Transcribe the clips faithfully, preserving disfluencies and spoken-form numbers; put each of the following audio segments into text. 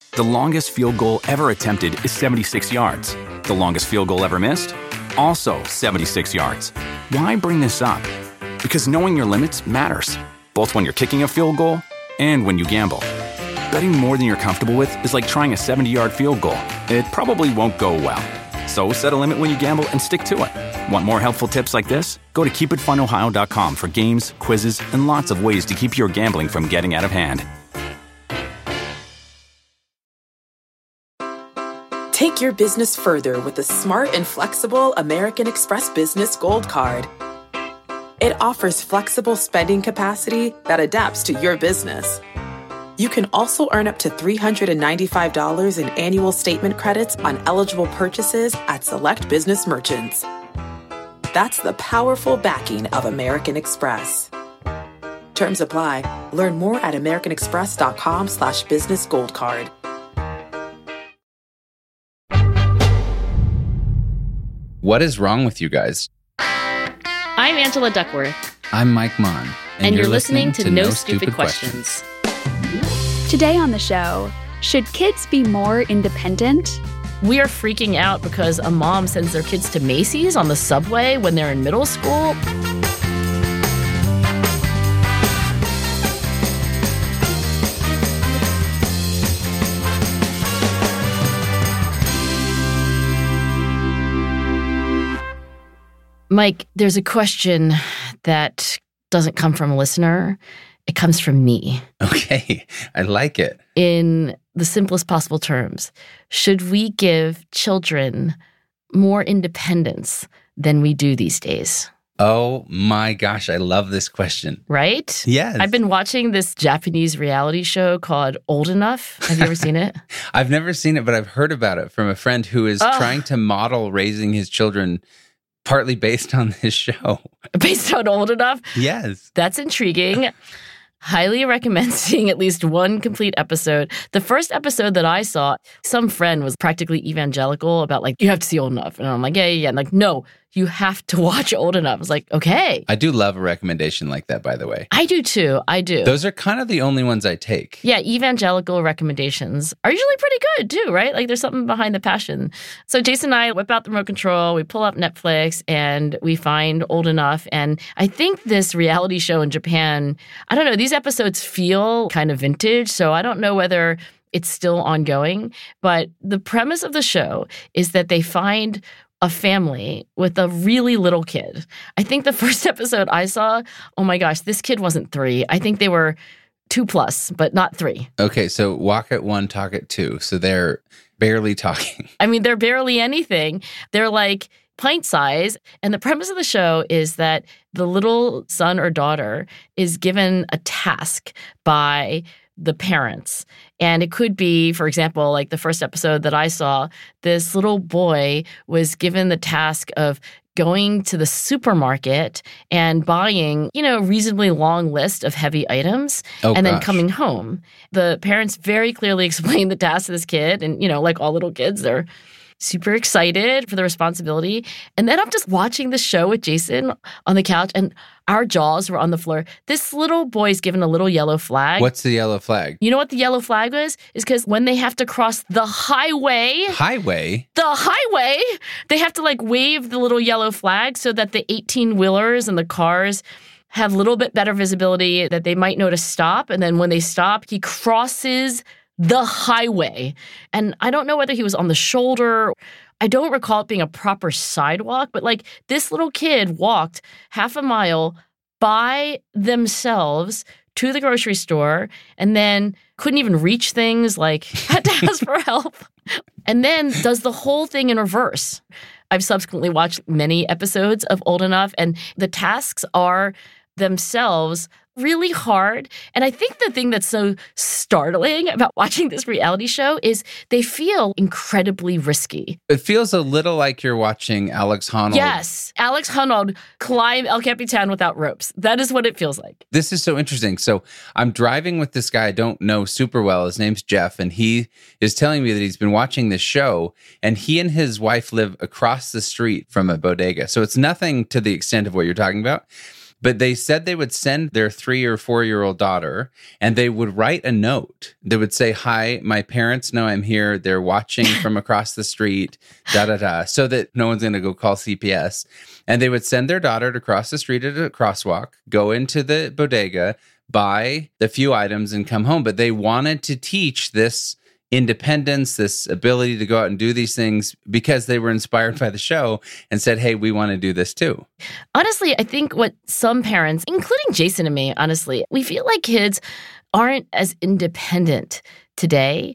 The longest field goal ever attempted is seventy-six yards. The longest field goal ever missed? Also seventy-six yards. Why bring this up? Because knowing your limits matters, both when you're kicking a field goal and when you gamble. Betting more than you're comfortable with is like trying a seventy-yard field goal. It probably won't go well. So set a limit when you gamble and stick to it. Want more helpful tips like this? Go to keep it fun ohio dot com for games, quizzes, and lots of ways to keep your gambling from getting out of hand. Take your business further with the smart and flexible American Express Business Gold Card. It offers flexible spending capacity that adapts to your business. You can also earn up to three hundred ninety-five dollars in annual statement credits on eligible purchases at select business merchants. That's the powerful backing of American Express. Terms apply. Learn more at americanexpress.com slash business gold card. What is wrong with you guys? I'm Angela Duckworth. I'm Mike Mon. And, and you're, you're listening, listening to, to No, no Stupid, Stupid Questions. Questions. Today on the show, should kids be more independent? We are freaking out because a mom sends their kids to Macy's on the subway when they're in middle school. Mike, there's a question that doesn't come from a listener. It comes from me. Okay, I like it. In the simplest possible terms, should we give children more independence than we do these days? Oh my gosh, I love this question. Right? Yes. I've been watching this Japanese reality show called Old Enough. Have you ever seen it? I've never seen it, but I've heard about it from a friend who is oh. trying to model raising his children partly based on this show. Based on Old Enough? Yes. That's intriguing. Highly recommend seeing at least one complete episode. The first episode that I saw, some friend was practically evangelical about like, you have to see Old Enough. And I'm like, yeah, yeah, yeah. And like, no, you have to watch Old Enough. I was like, okay. I do love a recommendation like that, by the way. I do too. I do. Those are kind of the only ones I take. Yeah, evangelical recommendations are usually pretty good too, right? Like there's something behind the passion. So Jason and I whip out the remote control, we pull up Netflix, and we find Old Enough. And I think this reality show in Japan, I don't know, these episodes feel kind of vintage. So I don't know whether it's still ongoing. But the premise of the show is that they find a family with a really little kid. I think the first episode I saw, oh my gosh, this kid wasn't three. I think they were two plus, but not three. Okay, so walk at one, talk at two. So they're barely talking. I mean, they're barely anything. They're like pint size. And the premise of the show is that the little son or daughter is given a task by the parents. And it could be, for example, like the first episode that I saw, this little boy was given the task of going to the supermarket and buying, you know, a reasonably long list of heavy items oh, and gosh. then coming home. The parents very clearly explained the task to this kid. And, you know, like all little kids, they're super excited for the responsibility. And then I'm just watching the show with Jason on the couch, and our jaws were on the floor. This little boy's given a little yellow flag. What's the yellow flag? You know what the yellow flag was? Is because when they have to cross the highway. Highway? The highway. They have to like wave the little yellow flag so that the eighteen-wheelers and the cars have a little bit better visibility, that they might know to stop. And then when they stop, he crosses the highway. And I don't know whether he was on the shoulder. I don't recall it being a proper sidewalk, but like this little kid walked half a mile by themselves to the grocery store and then couldn't even reach things, like had to ask for help, and then does the whole thing in reverse. I've subsequently watched many episodes of Old Enough, and the tasks are themselves really hard. And I think the thing that's so startling about watching this reality show is they feel incredibly risky. It feels a little like you're watching Alex Honnold. Yes, Alex Honnold climb El Capitan without ropes. That is what it feels like. This is so interesting. So I'm driving with this guy I don't know super well. His name's Jeff, and he is telling me that he's been watching this show, and he and his wife live across the street from a bodega. So it's nothing to the extent of what you're talking about. But they said they would send their three or four-year-old daughter, and they would write a note. They would say, "Hi, my parents know I'm here. They're watching from across the street, da, da, da," so that no one's going to go call C P S. And they would send their daughter to cross the street at a crosswalk, go into the bodega, buy the few items, and come home. But they wanted to teach this independence, this ability to go out and do these things because they were inspired by the show and said, hey, we want to do this too. Honestly, I think what some parents, including Jason and me, honestly, we feel like kids aren't as independent today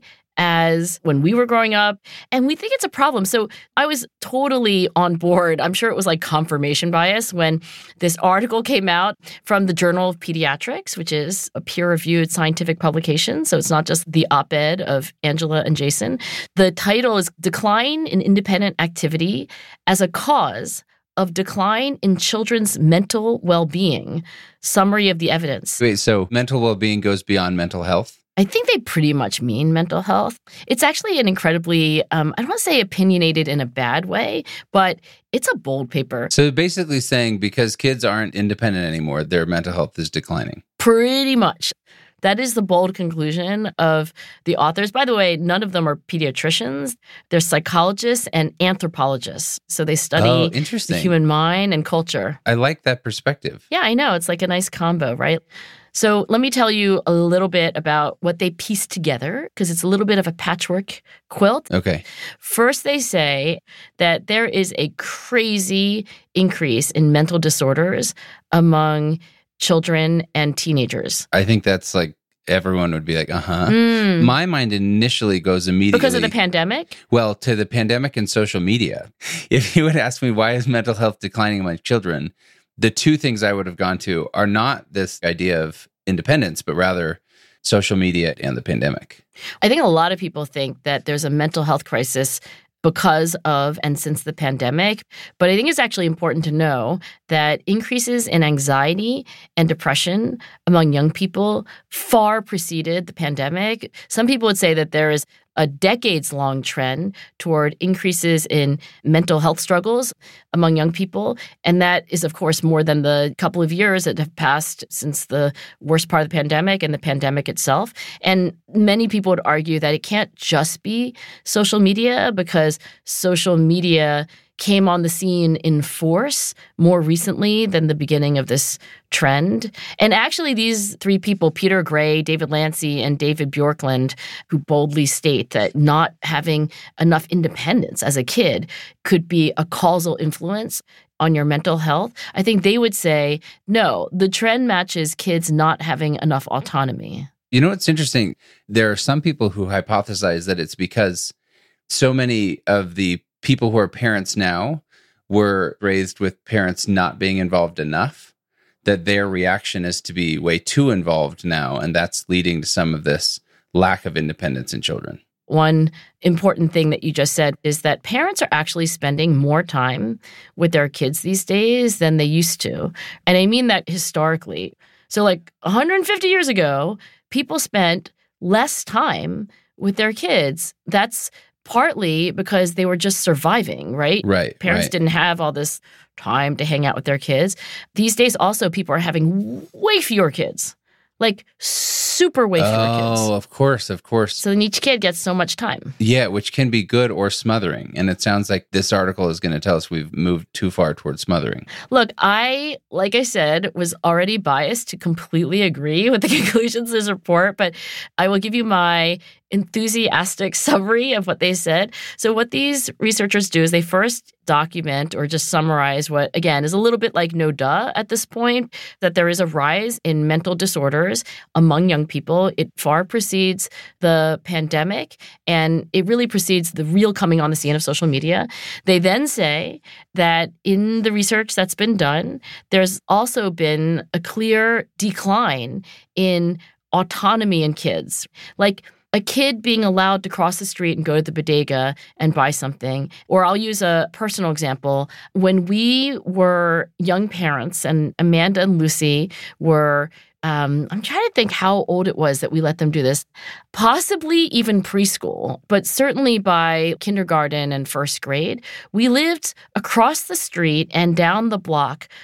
as when we were growing up, and we think it's a problem. So I was totally on board. I'm sure it was like confirmation bias when this article came out from the Journal of Pediatrics, which is a peer-reviewed scientific publication. So it's not just the op-ed of Angela and Jason. The title is Decline in Independent Activity as a Cause of Decline in Children's Mental Well-Being. Summary of the evidence. Wait, so mental well-being goes beyond mental health? I think they pretty much mean mental health. It's actually an incredibly, um, I don't want to say opinionated in a bad way, but it's a bold paper. So basically saying because kids aren't independent anymore, their mental health is declining. Pretty much. That is the bold conclusion of the authors. By the way, none of them are pediatricians. They're psychologists and anthropologists. So they study oh, interesting. the human mind and culture. I like that perspective. Yeah, I know. It's like a nice combo, right? So let me tell you a little bit about what they pieced together, because it's a little bit of a patchwork quilt. Okay. First, they say that there is a crazy increase in mental disorders among children and teenagers. I think that's like everyone would be like, uh-huh. Mm. My mind initially goes immediately. Because of the pandemic? Well, to the pandemic and social media. If you would ask me, why is mental health declining among children? The two things I would have gone to are not this idea of independence, but rather social media and the pandemic. I think a lot of people think that there's a mental health crisis because of and since the pandemic. But I think it's actually important to know that increases in anxiety and depression among young people far preceded the pandemic. Some people would say that there is a decades-long trend toward increases in mental health struggles among young people. And that is, of course, more than the couple of years that have passed since the worst part of the pandemic and the pandemic itself. And many people would argue that it can't just be social media, because social media came on the scene in force more recently than the beginning of this trend. And actually, these three people, Peter Gray, David Lancy, and David Bjorklund, who boldly state that not having enough independence as a kid could be a causal influence on your mental health, I think they would say, no, the trend matches kids not having enough autonomy. You know what's interesting? There are some people who hypothesize that it's because so many of the people who are parents now were raised with parents not being involved enough, that their reaction is to be way too involved now, and that's leading to some of this lack of independence in children. One important thing that you just said is that parents are actually spending more time with their kids these days than they used to. And I mean that historically. So like one hundred fifty years ago, people spent less time with their kids. That's partly because they were just surviving, right? Right. Parents right. didn't have all this time to hang out with their kids. These days also, people are having way fewer kids. Like super way fewer oh, kids. Oh, of course, of course. So then each kid gets so much time. Yeah, which can be good or smothering. And it sounds like this article is going to tell us we've moved too far towards smothering. Look, I, like I said, was already biased to completely agree with the conclusions of this report, but I will give you my enthusiastic summary of what they said. So what these researchers do is they first document or just summarize what, again, is a little bit like no duh at this point, that there is a rise in mental disorders among young people. It far precedes the pandemic, and it really precedes the real coming on the scene of social media. They then say that in the research that's been done, there's also been a clear decline in autonomy in kids. Like, a kid being allowed to cross the street and go to the bodega and buy something. Or I'll use a personal example. When we were young parents, and Amanda and Lucy were, um, I'm trying to think how old it was that we let them do this, possibly even preschool, but certainly by kindergarten and first grade, we lived across the street and down the block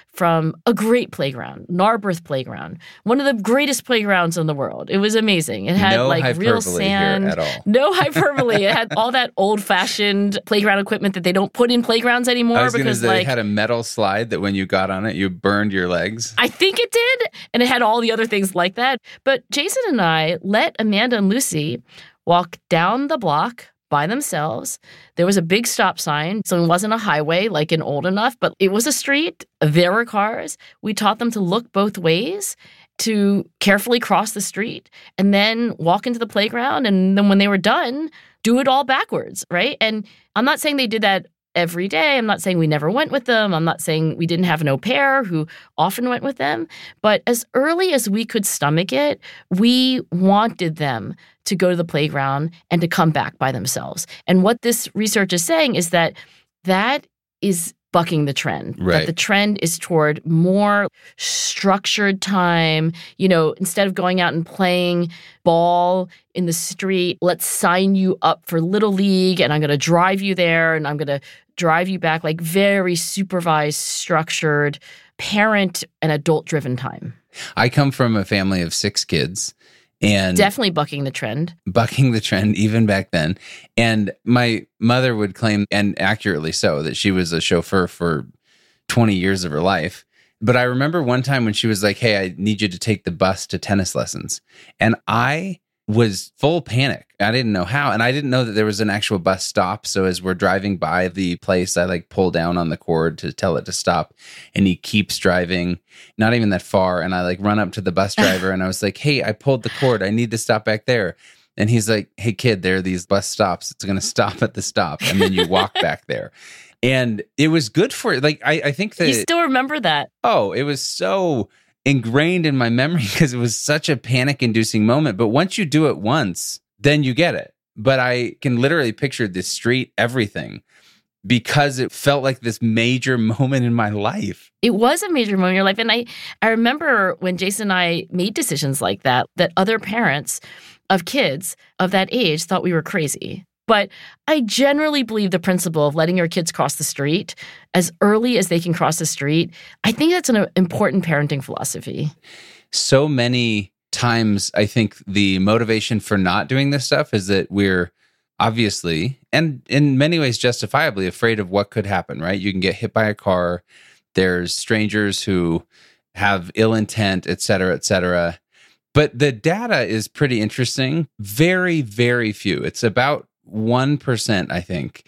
from a great playground, Narberth Playground, one of the greatest playgrounds in the world. It was amazing. It had no like real sand. Here at all. No hyperbole. It had all that old-fashioned playground equipment that they don't put in playgrounds anymore. I was because say, like it had a metal slide that when you got on it, you burned your legs. I think it did. And it had all the other things like that. But Jason and I let Amanda and Lucy walk down the block by themselves. There was a big stop sign, so it wasn't a highway like in Old Enough, but it was a street. There were cars. We taught them to look both ways, to carefully cross the street, and then walk into the playground. And then when they were done, do it all backwards, right? And I'm not saying they did that every day. I'm not saying we never went with them. I'm not saying we didn't have an au pair who often went with them. But as early as we could stomach it, we wanted them to go to the playground and to come back by themselves. And what this research is saying is that that is bucking the trend. Right. That the trend is toward more structured time. You know, instead of going out and playing ball in the street, let's sign you up for Little League and I'm going to drive you there and I'm going to drive you back, like very supervised, structured, parent and adult-driven time. I come from a family of six kids. And definitely bucking the trend. Bucking the trend even back then. And my mother would claim, and accurately so, that she was a chauffeur for twenty years of her life. But I remember one time when she was like, hey, I need you to take the bus to tennis lessons. And I was full panic. I didn't know how. And I didn't know that there was an actual bus stop. So as we're driving by the place, I like pull down on the cord to tell it to stop. And he keeps driving, not even that far. And I like run up to the bus driver and I was like, hey, I pulled the cord. I need to stop back there. And he's like, hey, kid, there are these bus stops. It's going to stop at the stop. And then you walk back there. And it was good for it. Like, I, I think that... You still remember that? Oh, it was so ingrained in my memory because it was such a panic-inducing moment. But once you do it once, then you get it. But I can literally picture the street, everything, because it felt like this major moment in my life. It was a major moment in your life. And I, I remember when Jason and I made decisions like that, that other parents of kids of that age thought we were crazy. But I generally believe the principle of letting your kids cross the street as early as they can cross the street. I think that's an important parenting philosophy. So many times, I think the motivation for not doing this stuff is that we're obviously, and in many ways justifiably, afraid of what could happen, right? You can get hit by a car. There's strangers who have ill intent, et cetera, et cetera. But the data is pretty interesting. Very, very few. It's about one percent, I think,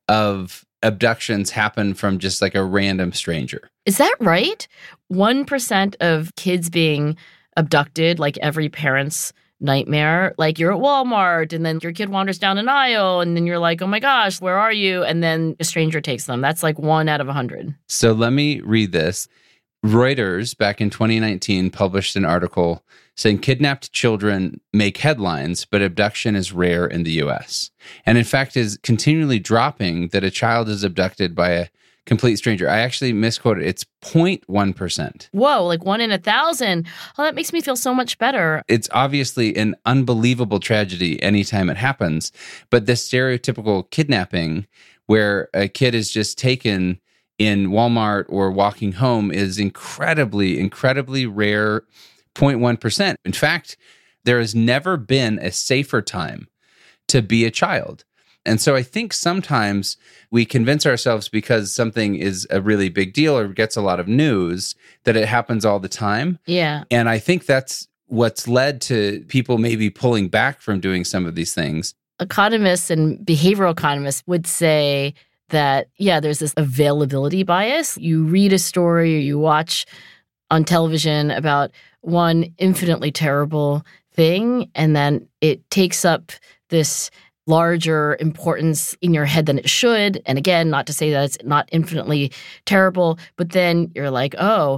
of abductions happen from just like a random stranger. Is that right? one percent of kids being abducted, like every parent's nightmare. Like you're at Walmart and then your kid wanders down an aisle and then you're like, oh my gosh, where are you? And then a stranger takes them. That's like one out of a hundred. So let me read this. Reuters back in twenty nineteen published an article saying kidnapped children make headlines, but abduction is rare in the U S. And in fact is continually dropping that a child is abducted by a complete stranger. I actually misquoted. It's zero point one percent. Whoa, like one in a thousand. Oh, that makes me feel so much better. It's obviously an unbelievable tragedy anytime it happens. But this stereotypical kidnapping where a kid is just taken in Walmart or walking home is incredibly, incredibly rare, zero point one percent. In fact, there has never been a safer time to be a child. And so I think sometimes we convince ourselves because something is a really big deal or gets a lot of news that it happens all the time. Yeah. And I think that's what's led to people maybe pulling back from doing some of these things. Economists and behavioral economists would say that, yeah, there's this availability bias. You read a story or you watch on television about one infinitely terrible thing, and then it takes up this larger importance in your head than it should. And again, not to say that it's not infinitely terrible, but then you're like, oh,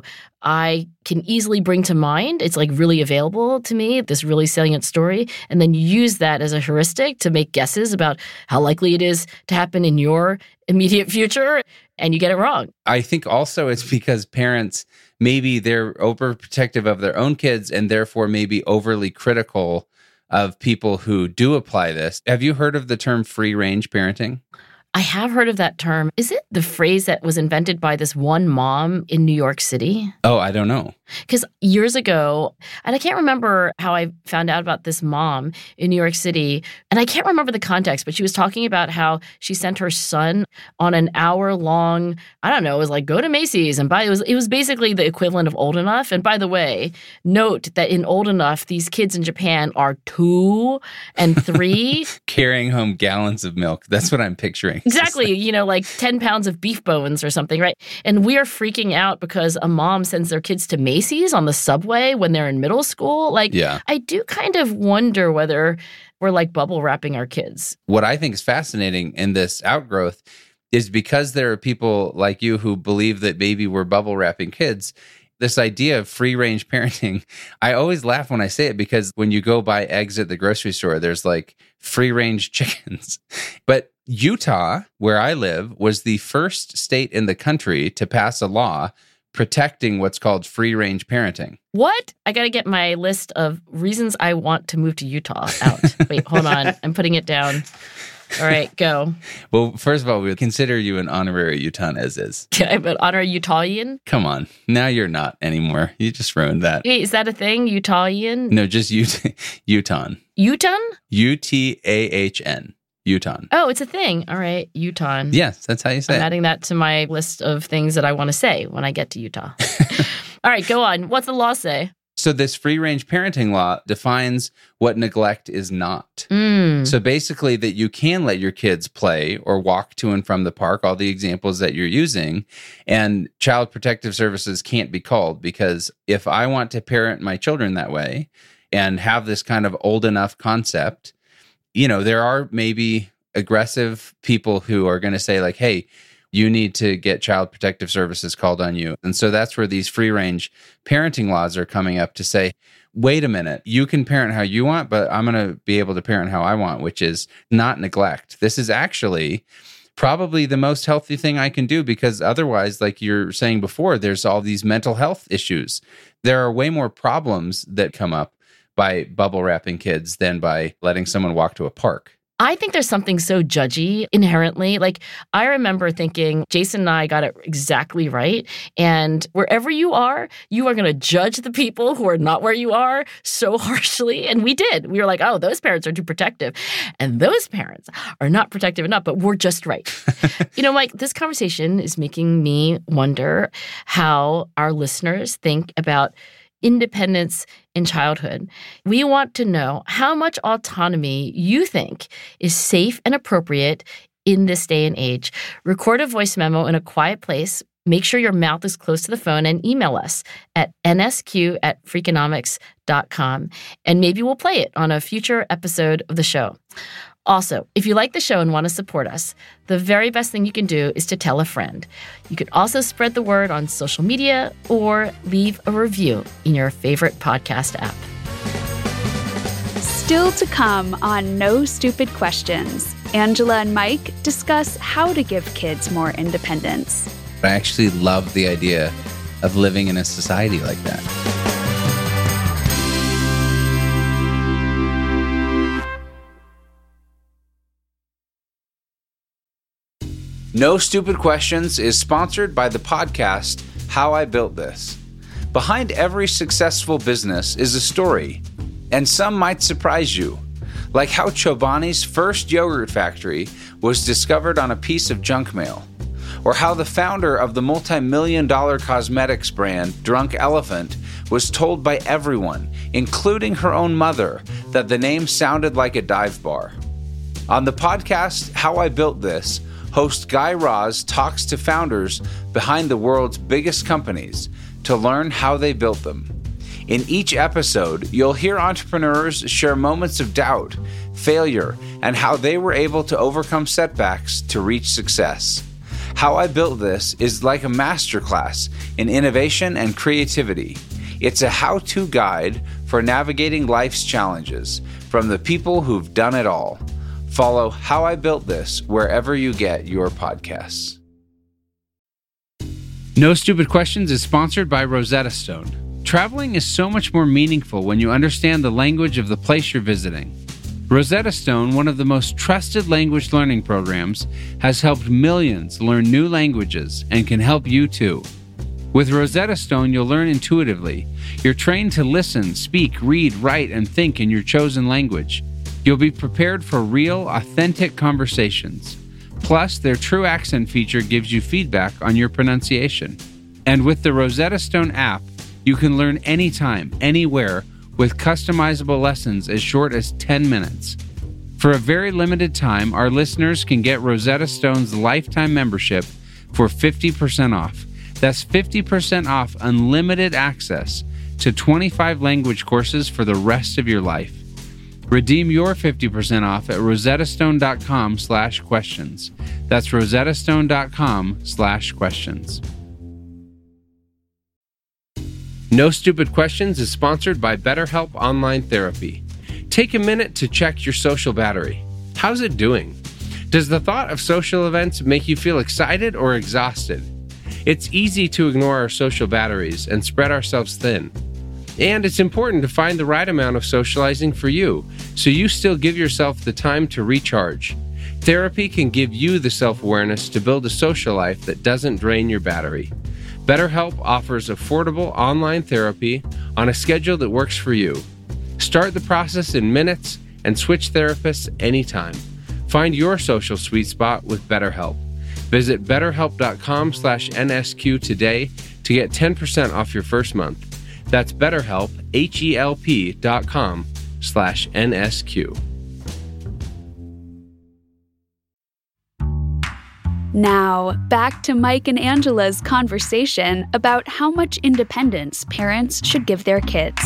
I can easily bring to mind, it's like really available to me, this really salient story. And then you use that as a heuristic to make guesses about how likely it is to happen in your immediate future, and you get it wrong. I think also it's because parents, maybe they're overprotective of their own kids and therefore maybe overly critical of people who do apply this. Have you heard of the term free range parenting? I have heard of that term. Is it the phrase that was invented by this one mom in New York City? Oh, I don't know. Because years ago, and I can't remember how I found out about this mom in New York City, and I can't remember the context, but she was talking about how she sent her son on an hour-long, I don't know, it was like, go to Macy's and buy, it was, it was basically the equivalent of Old Enough. And by the way, note that in Old Enough, these kids in Japan are two and three. Carrying home gallons of milk. That's what I'm picturing. Exactly. You know, like ten pounds of beef bones or something, right? And we are freaking out because a mom sends their kids to Macy's on the subway when they're in middle school. Like, yeah. I do kind of wonder whether we're like bubble wrapping our kids. What I think is fascinating in this outgrowth is because there are people like you who believe that maybe we're bubble wrapping kids. This idea of free-range parenting, I always laugh when I say it because when you go buy eggs at the grocery store, there's like free-range chickens. But Utah, where I live, was the first state in the country to pass a law protecting what's called free-range parenting. What? I got to get my list of reasons I want to move to Utah out. Wait, hold on. I'm putting it down. All right, go. Well, first of all, we'll consider you an honorary Utahn as is. I'm an honorary Utahian? Come on. Now you're not anymore. You just ruined that. Wait, is that a thing? Utahian? No, just Ut- Utahn. Utahn? U T A H N. Utahn. Oh, it's a thing. All right, Utahn. Yes, that's how you say I'm it. adding that to my list of things that I want to say when I get to Utah. All right, go on. What's the law say? So this free-range parenting law defines what neglect is not. Mm. So basically that you can let your kids play or walk to and from the park, all the examples that you're using, and Child Protective Services can't be called because if I want to parent my children that way and have this kind of old enough concept, you know, there are maybe aggressive people who are going to say like, hey, you need to get Child Protective Services called on you. And so that's where these free-range parenting laws are coming up to say, wait a minute, you can parent how you want, but I'm going to be able to parent how I want, which is not neglect. This is actually probably the most healthy thing I can do because otherwise, like you're saying before, there's all these mental health issues. There are way more problems that come up by bubble wrapping kids than by letting someone walk to a park. I think there's something so judgy inherently. Like, I remember thinking Jason and I got it exactly right. And wherever you are, you are going to judge the people who are not where you are so harshly. And we did. We were like, oh, those parents are too protective. And those parents are not protective enough, but we're just right. You know, Mike, this conversation is making me wonder how our listeners think about independence in childhood. We want to know how much autonomy you think is safe and appropriate in this day and age. Record a voice memo in a quiet place. Make sure your mouth is close to the phone and email us at n s q at freakonomics dot com. And maybe we'll play it on a future episode of the show. Also, if you like the show and want to support us, the very best thing you can do is to tell a friend. You could also spread the word on social media or leave a review in your favorite podcast app. Still to come on No Stupid Questions, Angela and Mike discuss how to give kids more independence. I actually love the idea of living in a society like that. No Stupid Questions is sponsored by the podcast How I Built This. Behind every successful business is a story, and some might surprise you, like how Chobani's first yogurt factory was discovered on a piece of junk mail, or how the founder of the multi-million dollar cosmetics brand Drunk Elephant was told by everyone, including her own mother, that the name sounded like a dive bar. On the podcast How I Built This, host Guy Raz talks to founders behind the world's biggest companies to learn how they built them. In each episode, you'll hear entrepreneurs share moments of doubt, failure, and how they were able to overcome setbacks to reach success. How I Built This is like a masterclass in innovation and creativity. It's a how-to guide for navigating life's challenges from the people who've done it all. Follow How I Built This wherever you get your podcasts. No Stupid Questions is sponsored by Rosetta Stone. Traveling is so much more meaningful when you understand the language of the place you're visiting. Rosetta Stone, one of the most trusted language learning programs, has helped millions learn new languages and can help you too. With Rosetta Stone, you'll learn intuitively. You're trained to listen, speak, read, write, and think in your chosen language. You'll be prepared for real, authentic conversations. Plus, their True Accent feature gives you feedback on your pronunciation. And with the Rosetta Stone app, you can learn anytime, anywhere, with customizable lessons as short as ten minutes. For a very limited time, our listeners can get Rosetta Stone's lifetime membership for fifty percent off. That's fifty percent off unlimited access to twenty-five language courses for the rest of your life. Redeem your fifty percent off at rosettastone.com slash questions. That's rosettastone.com slash questions. No Stupid Questions is sponsored by BetterHelp Online Therapy. Take a minute to check your social battery. How's it doing? Does the thought of social events make you feel excited or exhausted? It's easy to ignore our social batteries and spread ourselves thin. And it's important to find the right amount of socializing for you, so you still give yourself the time to recharge. Therapy can give you the self-awareness to build a social life that doesn't drain your battery. BetterHelp offers affordable online therapy on a schedule that works for you. Start the process in minutes and switch therapists anytime. Find your social sweet spot with BetterHelp. Visit betterhelp.com slash NSQ today to get ten percent off your first month. That's BetterHelp, H-E-L-P dot com slash NSQ. Now, back to Mike and Angela's conversation about how much independence parents should give their kids.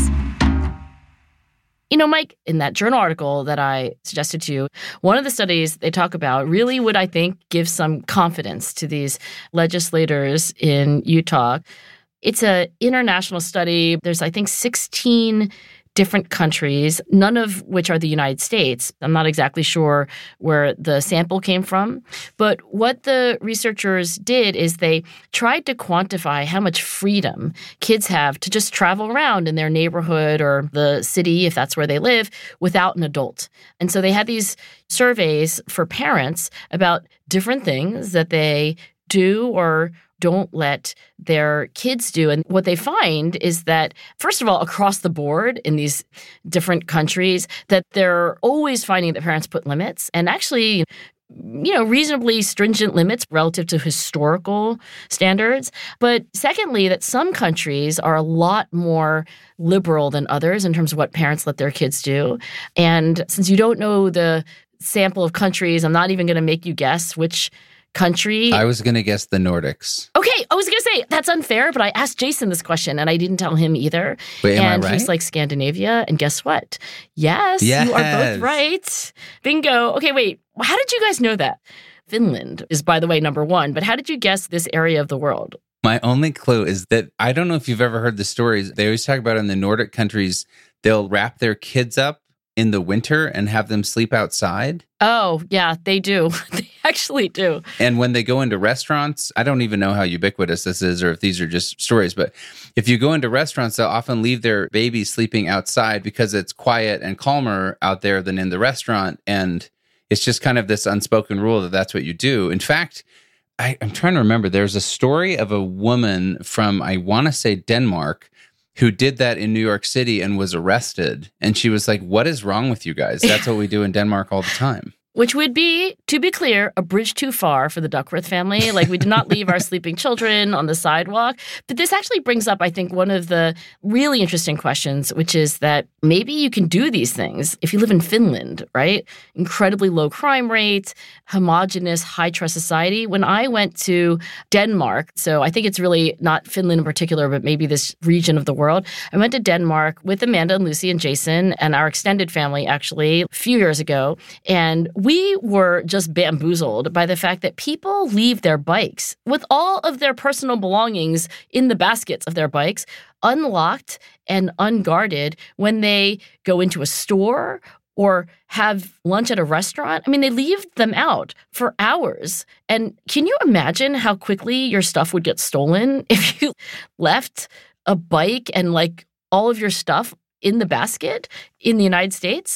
You know, Mike, in that journal article that I suggested to you, one of the studies they talk about really would, I think, give some confidence to these legislators in Utah. It's an international study. There's, I think, sixteen different countries, none of which are the United States. I'm not exactly sure where the sample came from. But what the researchers did is they tried to quantify how much freedom kids have to just travel around in their neighborhood or the city, if that's where they live, without an adult. And so they had these surveys for parents about different things that they do or don't let their kids do. And what they find is that, first of all, across the board in these different countries, that they're always finding that parents put limits and actually, you know, reasonably stringent limits relative to historical standards. But secondly, that some countries are a lot more liberal than others in terms of what parents let their kids do. And since you don't know the sample of countries, I'm not even going to make you guess which country. I was going to guess the Nordics. Okay, I was going to say, that's unfair, but I asked Jason this question, and I didn't tell him either. Wait, am and I right? he's like, Scandinavia, and guess what? Yes, yes, you are both right. Bingo. Okay, wait, how did you guys know that? Finland is, by the way, number one, but how did you guess this area of the world? My only clue is that, I don't know if you've ever heard the stories, they always talk about in the Nordic countries, they'll wrap their kids up in the winter and have them sleep outside. Oh, yeah, they do. They actually do. And when they go into restaurants, I don't even know how ubiquitous this is or if these are just stories, but if you go into restaurants, they'll often leave their babies sleeping outside because it's quiet and calmer out there than in the restaurant. And it's just kind of this unspoken rule that that's what you do. In fact, I, I'm trying to remember, there's a story of a woman from, I want to say Denmark, who did that in New York City and was arrested. And she was like, what is wrong with you guys? That's what we do in Denmark all the time. Which would be, to be clear, a bridge too far for the Duckworth family. Like, we do not leave our sleeping children on the sidewalk. But this actually brings up, I think, one of the really interesting questions, which is that maybe you can do these things if you live in Finland, right? Incredibly low crime rate, homogenous, high-trust society. When I went to Denmark, so I think it's really not Finland in particular, but maybe this region of the world, I went to Denmark with Amanda and Lucy and Jason and our extended family, actually, a few years ago. And we were just bamboozled by the fact that people leave their bikes with all of their personal belongings in the baskets of their bikes, unlocked and unguarded when they go into a store or have lunch at a restaurant. I mean, they leave them out for hours. And can you imagine how quickly your stuff would get stolen if you left a bike and like all of your stuff in the basket in the United States?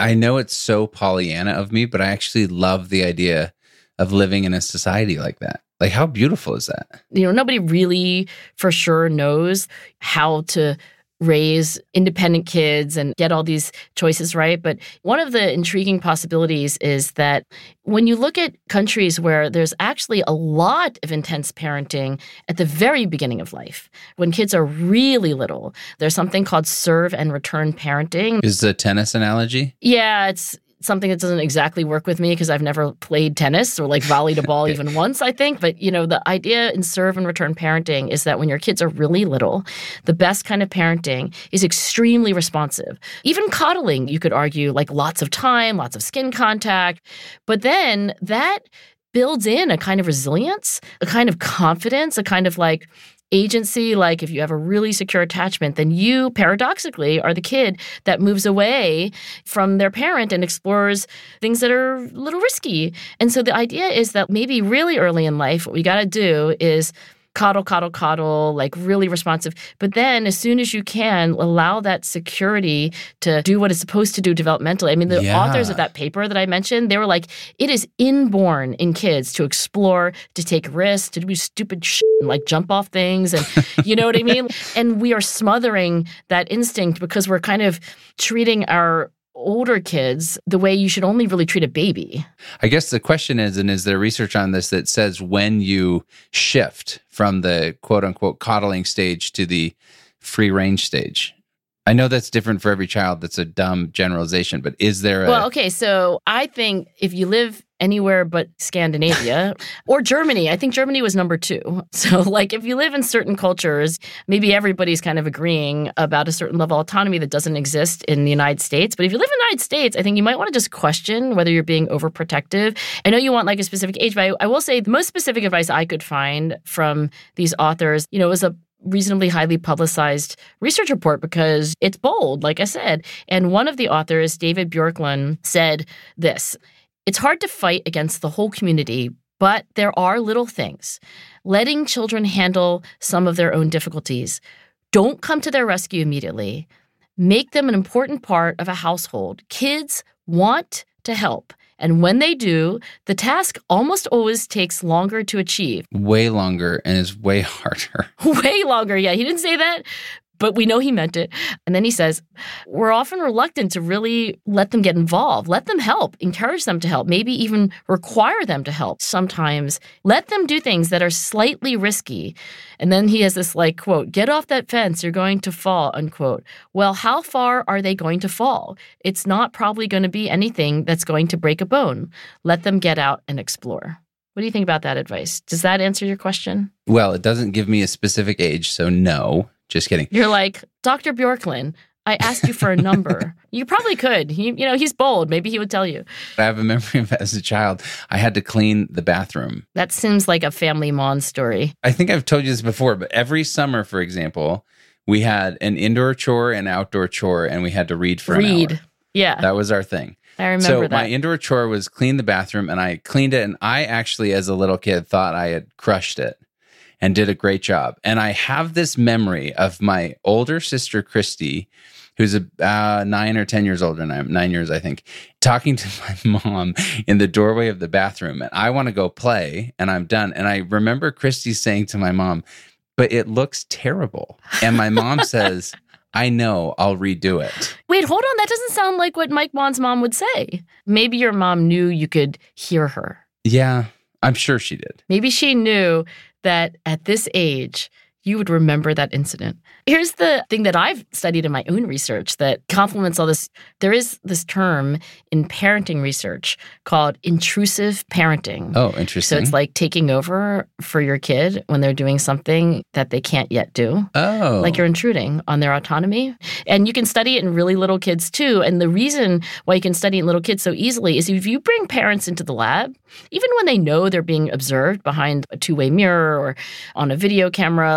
I know it's so Pollyanna of me, but I actually love the idea of living in a society like that. Like, how beautiful is that? You know, nobody really for sure knows how to raise independent kids and get all these choices right. But one of the intriguing possibilities is that when you look at countries where there's actually a lot of intense parenting at the very beginning of life, when kids are really little, there's something called serve and return parenting. Is the tennis analogy? Yeah, it's something that doesn't exactly work with me because I've never played tennis or like volleyed a ball even once, I think. But, you know, the idea in serve and return parenting is that when your kids are really little, the best kind of parenting is extremely responsive. Even coddling, you could argue, like lots of time, lots of skin contact. But then that builds in a kind of resilience, a kind of confidence, a kind of like agency. Like if you have a really secure attachment, then you paradoxically are the kid that moves away from their parent and explores things that are a little risky. And so the idea is that maybe really early in life, what we got to do is coddle, coddle, coddle, like really responsive. But then as soon as you can, allow that security to do what it's supposed to do developmentally. I mean, the Yeah. authors of that paper that I mentioned, they were like, it is inborn in kids to explore, to take risks, to do stupid shit and like jump off things. And you know what I mean? And we are smothering that instinct because we're kind of treating our older kids the way you should only really treat a baby. I guess the question is, and is there research on this that says when you shift from the quote unquote coddling stage to the free range stage? I know that's different for every child. That's a dumb generalization, but is there a... Well, okay, so I think if you live anywhere but Scandinavia or Germany, I think Germany was number two. So like if you live in certain cultures, maybe everybody's kind of agreeing about a certain level of autonomy that doesn't exist in the United States. But if you live in the United States, I think you might want to just question whether you're being overprotective. I know you want like a specific age, but I, I will say the most specific advice I could find from these authors, you know, was a reasonably highly publicized research report because it's bold, like I said. And one of the authors, David Bjorklund, said this: it's hard to fight against the whole community, but there are little things. Letting children handle some of their own difficulties. Don't come to their rescue immediately. Make them an important part of a household. Kids want to help. And when they do, the task almost always takes longer to achieve. Way longer and is way harder. Way longer, yeah. He didn't say that, but we know he meant it. And then he says, we're often reluctant to really let them get involved. Let them help. Encourage them to help. Maybe even require them to help. Sometimes let them do things that are slightly risky. And then he has this like, quote, get off that fence. You're going to fall, unquote. Well, how far are they going to fall? It's not probably going to be anything that's going to break a bone. Let them get out and explore. What do you think about that advice? Does that answer your question? Well, it doesn't give me a specific age, so no. Just kidding. You're like, Doctor Bjorklund, I asked you for a number. You probably could. He, you know, he's bold. Maybe he would tell you. I have a memory of as a child, I had to clean the bathroom. That seems like a family mon story. I think I've told you this before, but every summer, for example, we had an indoor chore and outdoor chore, and we had to read for Read. an hour. Yeah. That was our thing. I remember so that. my indoor chore was clean the bathroom, and I cleaned it, and I actually, as a little kid, thought I had crushed it and did a great job. And I have this memory of my older sister, Christy, who's about nine or ten years older than I am, nine years, I think, talking to my mom in the doorway of the bathroom. And I want to go play, and I'm done. And I remember Christy saying to my mom, but it looks terrible. And my mom says, I know, I'll redo it. Wait, hold on. That doesn't sound like what Mike Vaughn's mom would say. Maybe your mom knew you could hear her. Yeah, I'm sure she did. Maybe she knew that at this age, you would remember that incident. Here's the thing that I've studied in my own research that complements all this. There is this term in parenting research called intrusive parenting. Oh, interesting. So it's like taking over for your kid when they're doing something that they can't yet do. Oh. Like you're intruding on their autonomy. And you can study it in really little kids too. And the reason why you can study it in little kids so easily is if you bring parents into the lab, even when they know they're being observed behind a two-way mirror or on a video camera,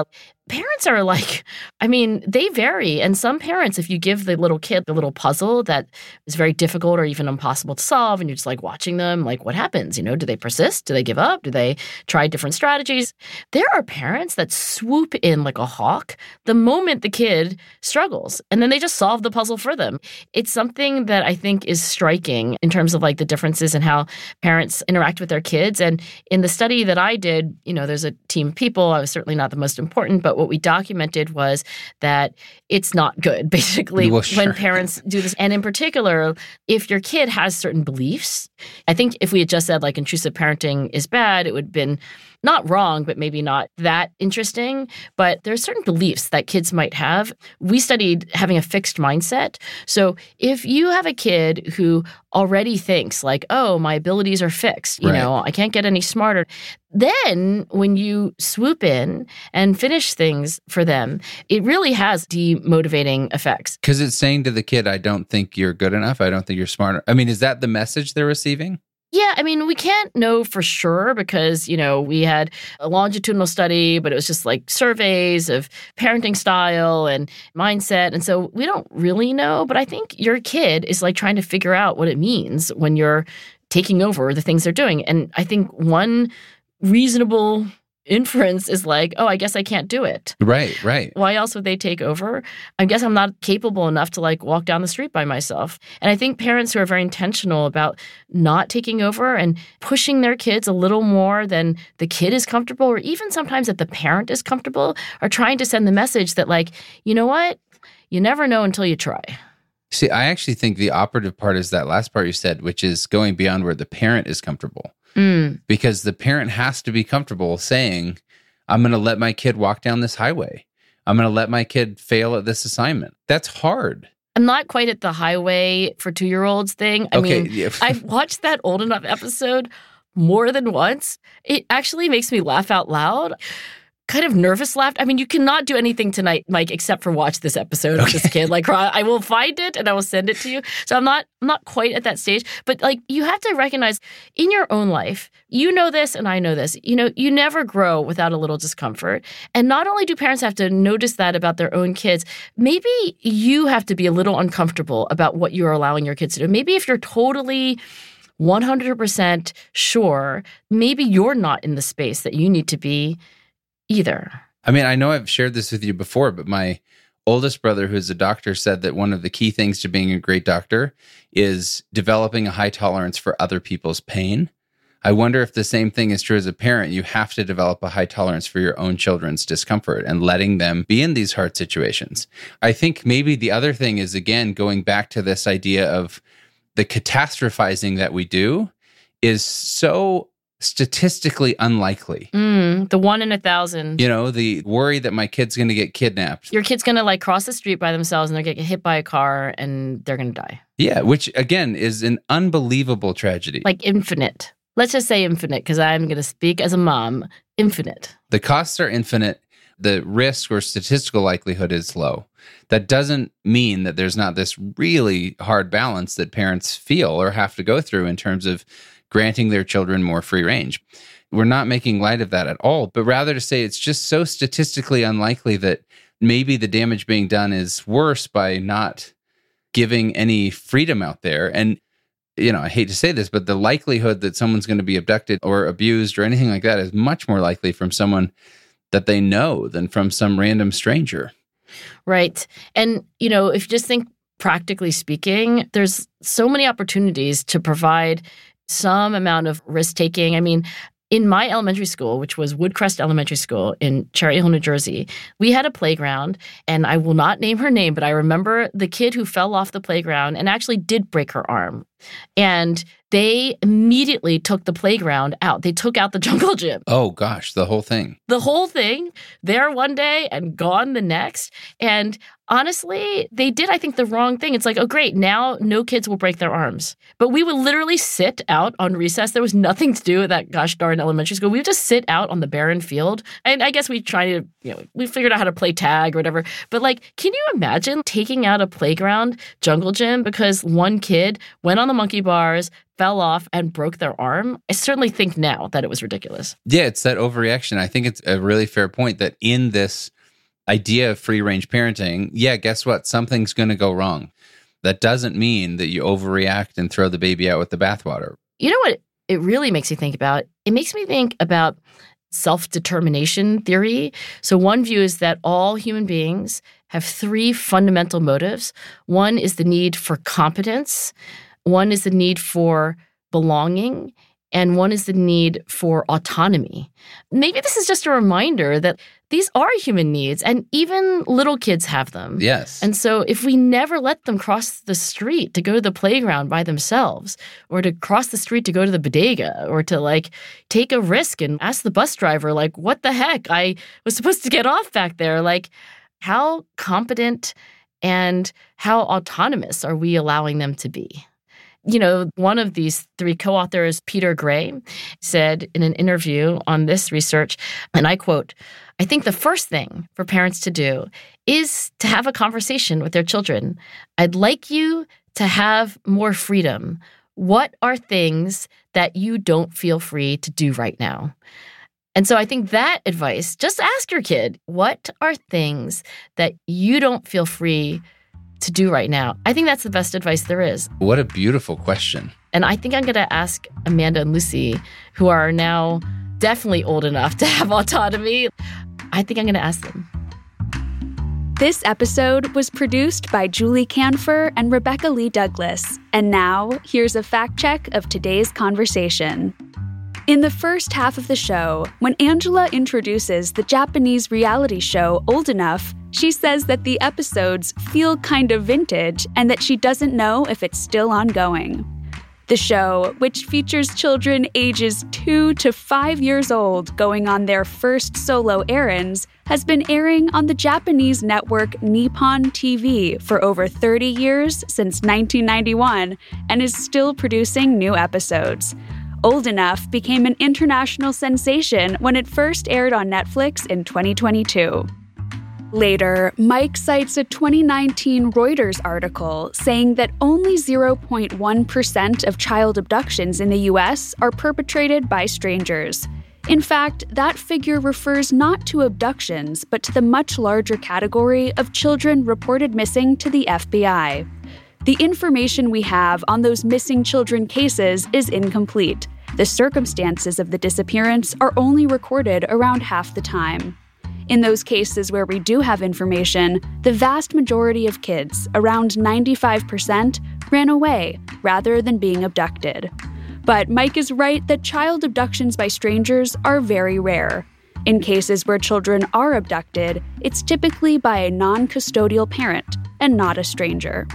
parents are like, I mean, they vary. And some parents, if you give the little kid the little puzzle that is very difficult or even impossible to solve, and you're just like watching them, like what happens? You know, do they persist? Do they give up? Do they try different strategies? There are parents that swoop in like a hawk the moment the kid struggles, and then they just solve the puzzle for them. It's something that I think is striking in terms of like the differences in how parents interact with their kids. And in the study that I did, you know, there's a team of people. I was certainly not the most important, but what we documented was that it's not good, basically, well, sure. when parents do this. And in particular, if your kid has certain beliefs, I think if we had just said like intrusive parenting is bad, it would have been not wrong, but maybe not that interesting. But there are certain beliefs that kids might have. We studied having a fixed mindset. So if you have a kid who already thinks like, oh, my abilities are fixed, you right. know, I can't get any smarter, then when you swoop in and finish things for them, it really has demotivating effects. Because it's saying to the kid, I don't think you're good enough. I don't think you're smart. I mean, is that the message they're receiving? Yeah, I mean, we can't know for sure because, you know, we had a longitudinal study, but it was just like surveys of parenting style and mindset. And so we don't really know. But I think your kid is like trying to figure out what it means when you're taking over the things they're doing. And I think one reasonable inference is like, oh, I guess I can't do it. Right, right. Why else would they take over? I guess I'm not capable enough to like walk down the street by myself. And I think parents who are very intentional about not taking over and pushing their kids a little more than the kid is comfortable, or even sometimes that the parent is comfortable, are trying to send the message that like, you know what? You never know until you try. See, I actually think the operative part is that last part you said, which is going beyond where the parent is comfortable. Mm. Because the parent has to be comfortable saying, I'm going to let my kid walk down this highway. I'm going to let my kid fail at this assignment. That's hard. I'm not quite at the highway for two-year-olds thing. I Okay, mean, yeah. I've watched that Old Enough episode more than once. It actually makes me laugh out loud. Kind of nervous laughed. I mean, you cannot do anything tonight, Mike, except for watch this episode of this kid. Like, I will find it and I will send it to you. So I'm not, I'm not quite at that stage. But like, you have to recognize in your own life, you know this and I know this. You know, you never grow without a little discomfort. And not only do parents have to notice that about their own kids, maybe you have to be a little uncomfortable about what you're allowing your kids to do. Maybe if you're totally one hundred percent sure, maybe you're not in the space that you need to be either. I mean, I know I've shared this with you before, but my oldest brother, who's a doctor, said that one of the key things to being a great doctor is developing a high tolerance for other people's pain. I wonder if the same thing is true as a parent. You have to develop a high tolerance for your own children's discomfort and letting them be in these hard situations. I think maybe the other thing is, again, going back to this idea of the catastrophizing that we do is so statistically unlikely. Mm, the one in a thousand. You know, the worry that my kid's going to get kidnapped. Your kid's going to like cross the street by themselves and they're going to get hit by a car and they're going to die. Yeah, which again is an unbelievable tragedy. Like infinite. Let's just say infinite because I'm going to speak as a mom. Infinite. The costs are infinite. The risk or statistical likelihood is low. That doesn't mean that there's not this really hard balance that parents feel or have to go through in terms of granting their children more free range. We're not making light of that at all, but rather to say it's just so statistically unlikely that maybe the damage being done is worse by not giving any freedom out there. And, you know, I hate to say this, but the likelihood that someone's going to be abducted or abused or anything like that is much more likely from someone that they know than from some random stranger. Right. And, you know, if you just think practically speaking, there's so many opportunities to provide some amount of risk-taking. I mean, in my elementary school, which was Woodcrest Elementary School in Cherry Hill, New Jersey, we had a playground, and I will not name her name, but I remember the kid who fell off the playground and actually did break her arm. And they immediately took the playground out. They took out the jungle gym. Oh, gosh, the whole thing. The whole thing, there one day and gone the next. And honestly, they did, I think, the wrong thing. It's like, oh, great, now no kids will break their arms. But we would literally sit out on recess. There was nothing to do at that gosh darn elementary school. We would just sit out on the barren field. And I guess we tried to, you know, we figured out how to play tag or whatever. But like, can you imagine taking out a playground jungle gym because one kid went on the monkey bars, fell off, and broke their arm? I certainly think now that it was ridiculous. Yeah, it's that overreaction. I think it's a really fair point that in this idea of free-range parenting, yeah, guess what? Something's going to go wrong. That doesn't mean that you overreact and throw the baby out with the bathwater. You know what it really makes me think about? It makes me think about self-determination theory. So one view is that all human beings have three fundamental motives. One is the need for competence. One is the need for belonging. And one is the need for autonomy. Maybe this is just a reminder that these are human needs, and even little kids have them. Yes. And so if we never let them cross the street to go to the playground by themselves, or to cross the street to go to the bodega, or to like take a risk and ask the bus driver, like, what the heck? I was supposed to get off back there. Like, how competent and how autonomous are we allowing them to be? You know, one of these three co-authors, Peter Gray, said in an interview on this research, and I quote, "I think the first thing for parents to do is to have a conversation with their children. I'd like you to have more freedom. What are things that you don't feel free to do right now?" And so I think that advice, just ask your kid, what are things that you don't feel free to do right now? I think that's the best advice there is. What a beautiful question. And I think I'm going to ask Amanda and Lucy, who are now definitely old enough to have autonomy. I think I'm going to ask them. This episode was produced by Julie Canfer and Rebecca Lee Douglas. And now, here's a fact check of today's conversation. In the first half of the show, when Angela introduces the Japanese reality show Old Enough, she says that the episodes feel kind of vintage and that she doesn't know if it's still ongoing. The show, which features children ages two to five years old going on their first solo errands, has been airing on the Japanese network Nippon T V for over thirty years since nineteen ninety-one and is still producing new episodes. Old Enough became an international sensation when it first aired on Netflix in twenty twenty-two. Later, Mike cites a twenty nineteen Reuters article saying that only zero point one percent of child abductions in the U S are perpetrated by strangers. In fact, that figure refers not to abductions, but to the much larger category of children reported missing to the F B I. The information we have on those missing children cases is incomplete. The circumstances of the disappearance are only recorded around half the time. In those cases where we do have information, the vast majority of kids, around ninety-five percent, ran away rather than being abducted. But Mike is right that child abductions by strangers are very rare. In cases where children are abducted, it's typically by a non-custodial parent and not a stranger.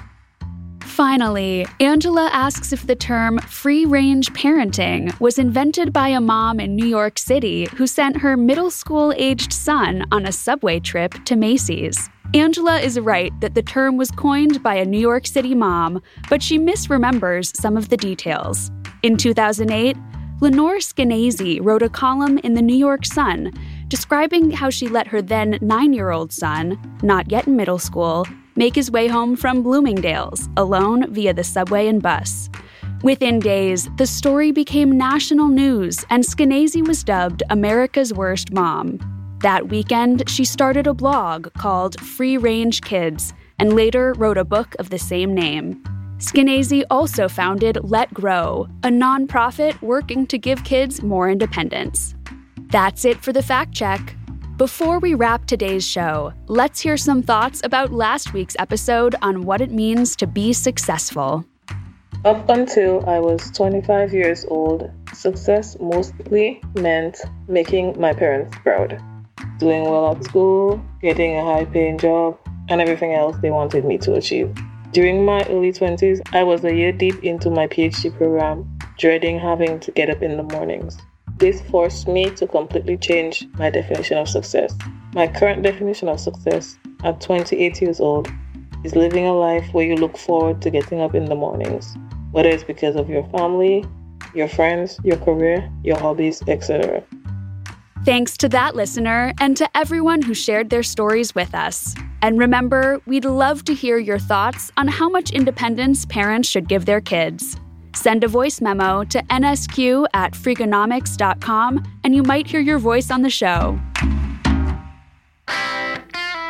Finally, Angela asks if the term free-range parenting was invented by a mom in New York City who sent her middle school-aged son on a subway trip to Macy's. Angela is right that the term was coined by a New York City mom, but she misremembers some of the details. In two thousand eight, Lenore Skenazy wrote a column in the New York Sun describing how she let her then nine-year-old son, not yet in middle school, make his way home from Bloomingdale's, alone via the subway and bus. Within days, the story became national news, and Skenazy was dubbed America's Worst Mom. That weekend, she started a blog called Free Range Kids, and later wrote a book of the same name. Skenazy also founded Let Grow, a nonprofit working to give kids more independence. That's it for the fact check. Before we wrap today's show, let's hear some thoughts about last week's episode on what it means to be successful. Up until I was twenty-five years old, success mostly meant making my parents proud. Doing well at school, getting a high-paying job, and everything else they wanted me to achieve. During my early twenties, I was a year deep into my PhD program, dreading having to get up in the mornings. This forced me to completely change my definition of success. My current definition of success at twenty-eight years old is living a life where you look forward to getting up in the mornings, whether it's because of your family, your friends, your career, your hobbies, et cetera. Thanks to that listener and to everyone who shared their stories with us. And remember, we'd love to hear your thoughts on how much independence parents should give their kids. Send a voice memo to N S Q at Freakonomics dot com and you might hear your voice on the show.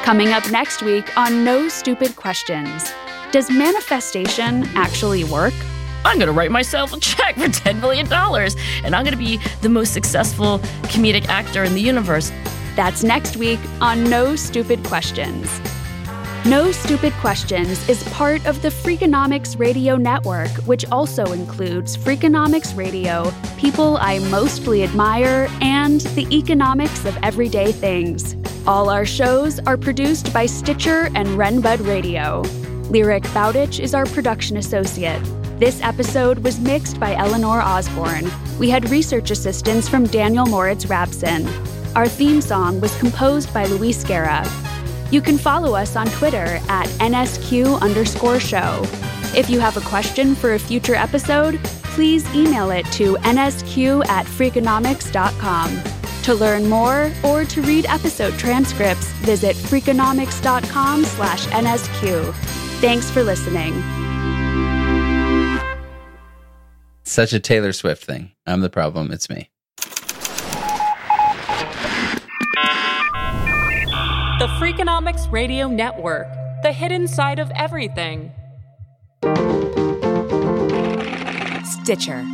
Coming up next week on No Stupid Questions. Does manifestation actually work? I'm going to write myself a check for ten million dollars, and I'm going to be the most successful comedic actor in the universe. That's next week on No Stupid Questions. No Stupid Questions is part of the Freakonomics Radio Network, which also includes Freakonomics Radio, People I Mostly Admire, and The Economics of Everyday Things. All our shows are produced by Stitcher and Renbud Radio. Lyric Bowditch is our production associate. This episode was mixed by Eleanor Osborne. We had research assistance from Daniel Moritz Rabson. Our theme song was composed by Luis Guerra. You can follow us on Twitter at N S Q underscore show. If you have a question for a future episode, please email it to N S Q at freakonomics dot com. To learn more or to read episode transcripts, visit freakonomics.com slash NSQ. Thanks for listening. Such a Taylor Swift thing. I'm the problem. It's me. The Freakonomics Radio Network. The hidden side of everything. Stitcher.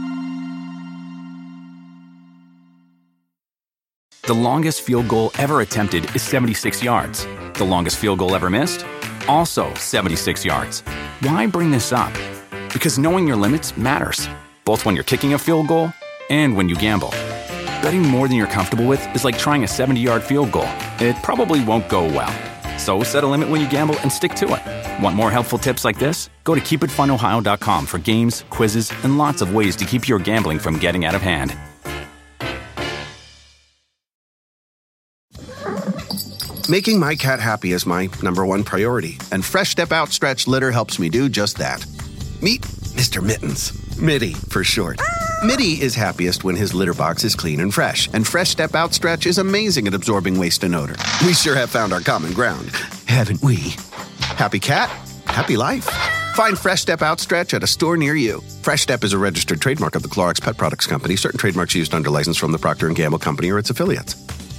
The longest field goal ever attempted is seventy-six yards. The longest field goal ever missed? Also seventy-six yards. Why bring this up? Because knowing your limits matters, both when you're kicking a field goal and when you gamble. Betting more than you're comfortable with is like trying a seventy-yard field goal. It probably won't go well. So set a limit when you gamble and stick to it. Want more helpful tips like this? Go to keep it fun ohio dot com for games, quizzes, and lots of ways to keep your gambling from getting out of hand. Making my cat happy is my number one priority, and Fresh Step Outstretch Litter helps me do just that. Meet Mister Mittens. Mitty, for short. Mitty is happiest when his litter box is clean and fresh, and Fresh Step Outstretch is amazing at absorbing waste and odor. We sure have found our common ground, haven't we? Happy cat, happy life. Find Fresh Step Outstretch at a store near you. Fresh Step is a registered trademark of the Clorox Pet Products Company. Certain trademarks used under license from the Procter and Gamble Company or its affiliates.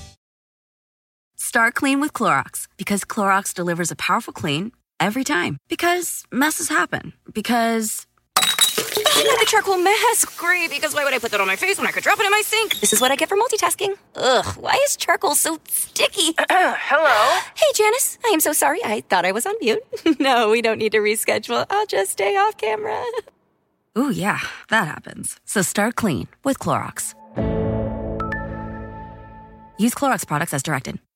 Start clean with Clorox, because Clorox delivers a powerful clean every time. Because messes happen. Because... I got the charcoal mask. Great, because why would I put that on my face when I could drop it in my sink? This is what I get for multitasking. Ugh, why is charcoal so sticky? Hello? Hey, Janice. I am so sorry. I thought I was on mute. No, we don't need to reschedule. I'll just stay off camera. Ooh, yeah, that happens. So start clean with Clorox. Use Clorox products as directed.